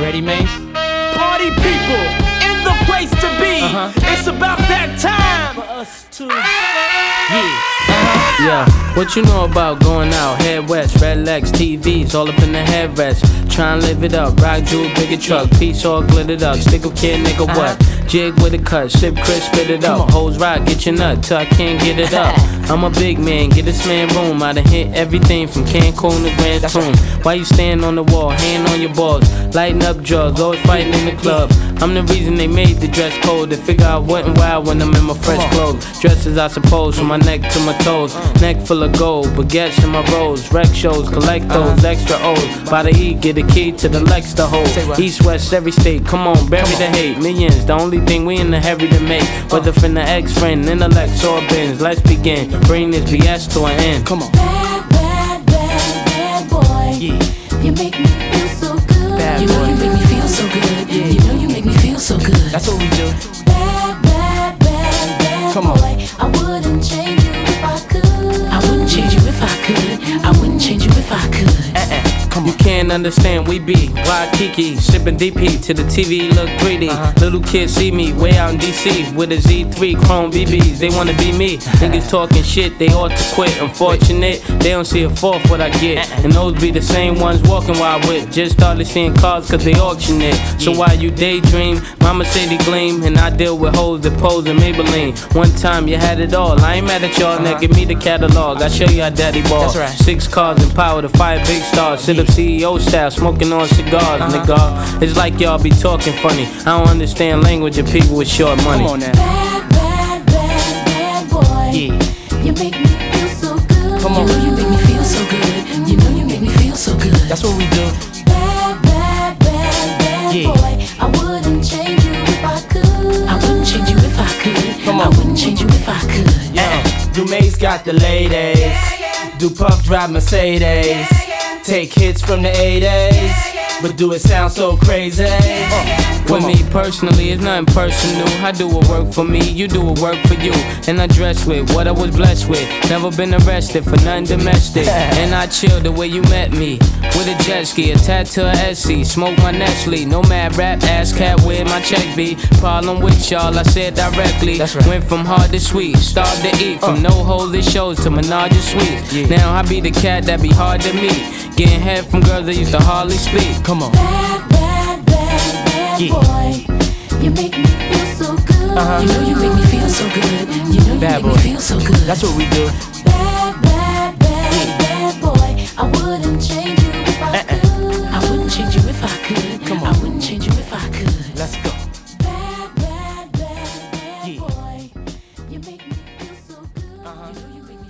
ready, Mace? Party people in the place to be. It's about that time for us to. Yeah, what you know about going out? Head west, red legs, TVs, all up in the headrest. Tryna live it up, rock jewel, bigger truck, piece all glittered up. Stick a kid, nigga, what? Jig with a cut, sip crisp, spit it up. Hoes rock, get your nut till I can't get it up. I'm a big man, get this man room. I done hit everything from Cancun to Grand Tune. Why you stand on the wall, hand on your balls, lighting up drugs, always fighting in the club. I'm the reason they made the dress code. They figure I wasn't wild when I'm in my fresh clothes. Dresses I suppose, from my neck to my toes. Neck full of gold, baguettes in my rolls. Rec shows, collect those extra O's. By the E, get a key to the Lex to hold. East, west, every state, come on, bury the hate. Millions, the only thing we in the hurry to make. Whether from the ex-friend, intellect, or bins. Let's begin, bring this BS to an end. Come on. Bad, bad, bad, bad boy. You make me feel so good. Bad you know boy. you make me feel so good. You know you make me feel so good. That's what we do. Bad, bad, bad, bad Come on. boy. I wouldn't change you if I could. I wouldn't change you if I could. I wouldn't change you if I could. You can't understand, we be Waikiki, sipping DP to the TV look 3D. Little kids see me way out in DC with a Z3 Chrome BBs. They wanna be me. Niggas talking shit, they ought to quit. Unfortunate, they don't see a fourth what I get. And those be the same ones walking while I whip. Just started seeing cars cause they auction it. So while you daydream, mama say they gleam. And I deal with hoes that pose in Maybelline. One time you had it all, I ain't mad at y'all, now give me the catalog. I show you how daddy ball. 6 cars and power to fire big stars. Sit up CEO style, smoking on cigars, nigga. It's like y'all be talking funny. I don't understand language of people with short money. Come on now. Bad, bad, bad, bad boy. You make me feel so good. Come on. You know you make me feel so good. You know you make me feel so good. That's what we do. Bad, bad, bad, bad boy. I wouldn't change you if I could. I wouldn't change you if I could. Come on. I wouldn't change you if I could. Dumaze got the ladies. Do Puff drive Mercedes. Take hits from the 80s, but do it sound so crazy? With me personally, it's nothing personal. I do what work for me, you do what work for you. And I dress with what I was blessed with. Never been arrested for nothing domestic. And I chill the way you met me. With a jet ski, a tattoo of Etsy. Smoke my Nestle, no mad rap, ass cat where my check be. Problem with y'all, I said directly. Went from hard to sweet, starved to eat. From no holy shows to menage a suite. Now I be the cat that be hard to meet. Getting head from girls that used to hardly speak. Come on. Bad, bad, bad, bad boy. You make me feel so good. You know you make me feel so good. You know you Bad make boy. me feel so good. That's what we do. Bad, bad, bad, bad boy. I wouldn't change you if I could. I wouldn't change you if I could. Come on. I wouldn't change you if I could. Let's go. Bad, bad, bad, bad boy. You make me feel so good. You know you make